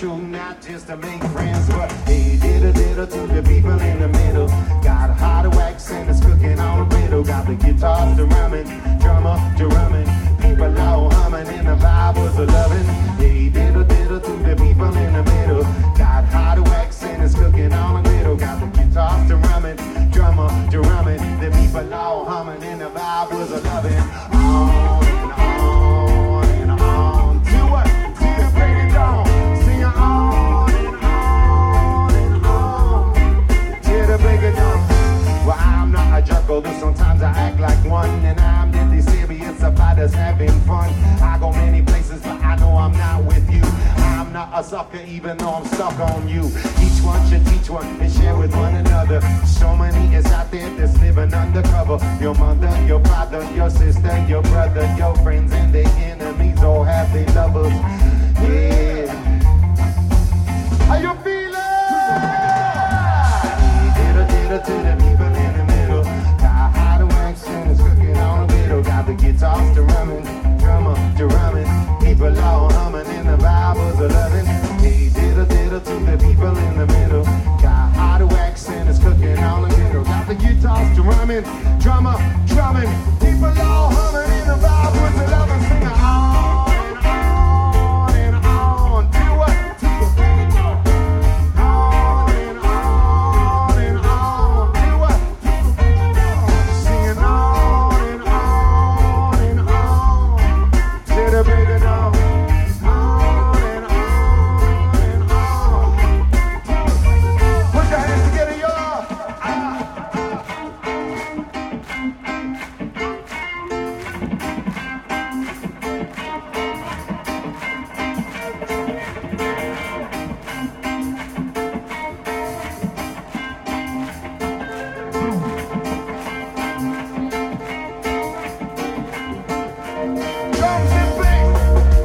true, not just to make friends, but hey, diddle to the people in the middle. Got a hot wax and it's cooking on the griddle. Got the guitars drumming, drummer drumming, people all humming, and the vibe was a loving. Hey, diddle to the people in the middle. Got hot wax and it's cooking on the griddle. Got the guitars drumming, drummer drumming, the people all humming, and the vibe was a loving. On and on and on. To what? To the break it down. Sing it on and on and on. Till the break it down. Well, I'm not a jerk, although sometimes I act like one, and I'm deadly serious about us having fun. I go many places, but I know I'm not with you. I'm not a sucker, even though I'm stuck on you. Each one should teach one and share with one another. So many is out there that's living undercover. Your mother, your father, your sister, your brother, your friends, and their enemies all have their lovers. Yeah. How you feeling? Diddle to the people in the middle. Got hot wax and it's cooking on the middle. Got the guitars drumming, drummer drumming, people all humming, and the vibe was a loving. Hey, diddle to the people in the middle. Got hot wax and it's cooking on the middle. Got the guitars drumming, drummer drumming, people all humming, and the vibe was a loving. Sing it on and on and on. Do what? To the people. On and on and on. Do what? Singing on and on and on. Till the break of dawn. On and on and on. Put your hands together, y'all. Drums and bass.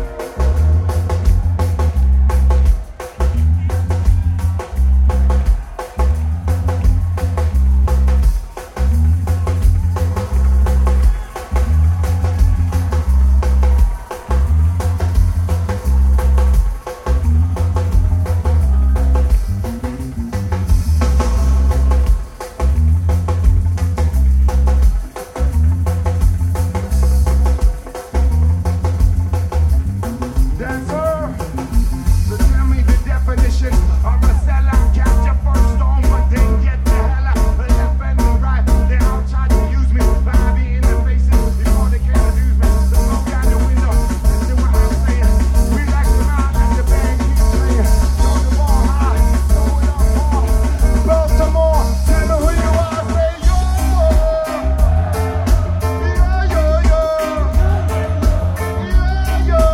Dancer, so tell me the definition of a sellout. Catch your first on, but then get the hell out. Left and the right, they all try to use me, but I be in the faces before they can abuse me. So look out the window, listen what I'm saying. Relax around as the band keeps playing. Throw the ball high, throw it up hard. Baltimore, tell me who you are, say yo. Yeah, yo, yo. Yeah, yo.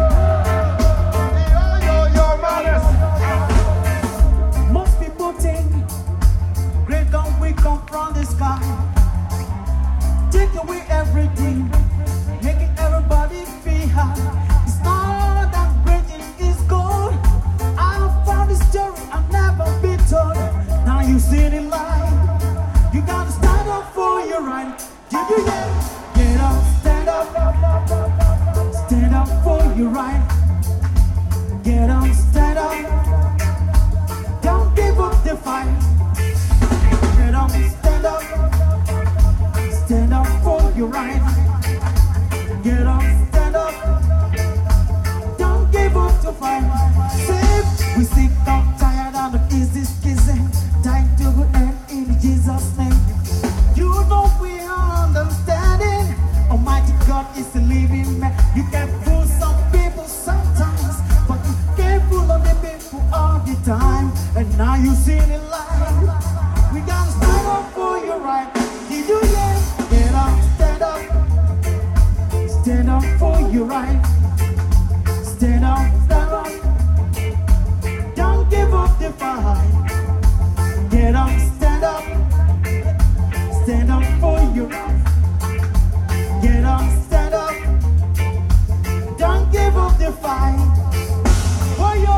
Most people think great gun we come from the sky. Take away everything, making everybody feel high. It's not that great, it is gold. I found this story I've never been told. Now you see it live. You gotta stand up for your right. Did you hear? Get up, stand up. Stand up for your right. Get up, stand up. Don't give up the fight. Get up, stand up. Stand up for your right. Get up, stand up. Don't give up the fight. Save, we sick up, tired of the easy skizzy. Time to go end in Jesus' name. You know we are understanding. Almighty God is a living man. You can fool some people sometimes, but you can't fool all the people all the time. And now you see the light. We gotta stand up for your right. Did you hear? Get up, stand up. Stand up for your right. Stand up, stand up. Don't give up the fight. Get up, stand up. Stand up for your right. Get up, stand up. Don't give up the fight. Oh, yo.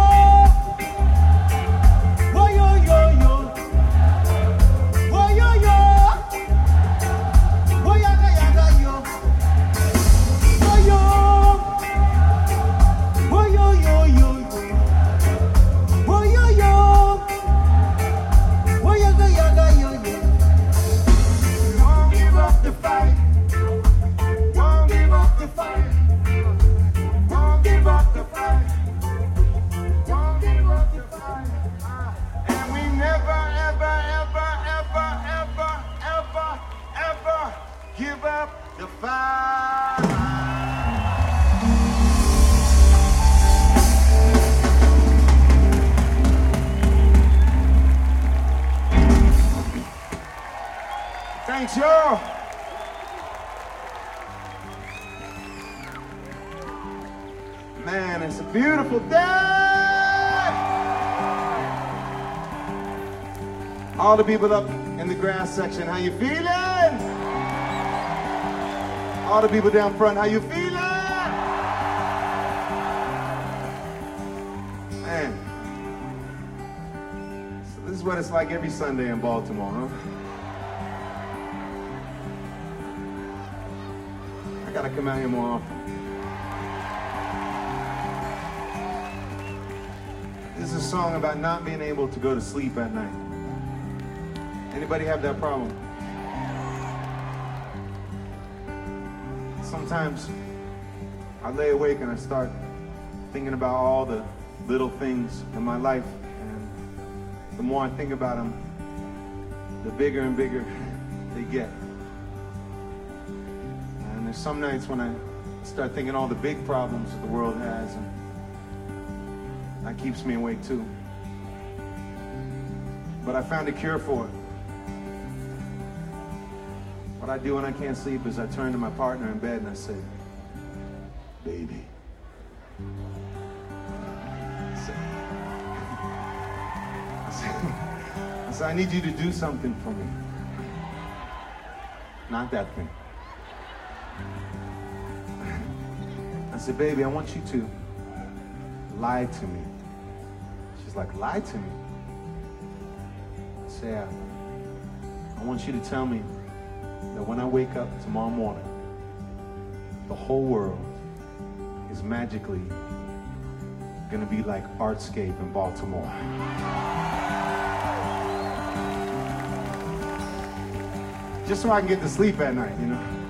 Oh, yo, yo, yo. Oh, yo, yo. Oh, yaga, yaga, yo. Oh, yo. Oh, yo, yo, yo, yo. Thanks, y'all. Man, it's a beautiful day. All the people up in the grass section, how you feeling? All the people down front, how you feeling? Man. So this is what it's like every Sunday in Baltimore, huh? I gotta come out here more often. This is a song about not being able to go to sleep at night. Anybody have that problem? Sometimes I lay awake and I start thinking about all the little things in my life, and the more I think about them, the bigger and bigger they get. And there's some nights when I start thinking all the big problems that the world has, and that keeps me awake too. But I found a cure for it. What I do when I can't sleep is I turn to my partner in bed and I say, baby. I say, I need you to do something for me. Not that thing. I said, baby, I want you to lie to me. She's like, lie to me? I say, I want you to tell me that when I wake up tomorrow morning, the whole world is magically gonna be like Artscape in Baltimore. Just so I can get to sleep at night, you know?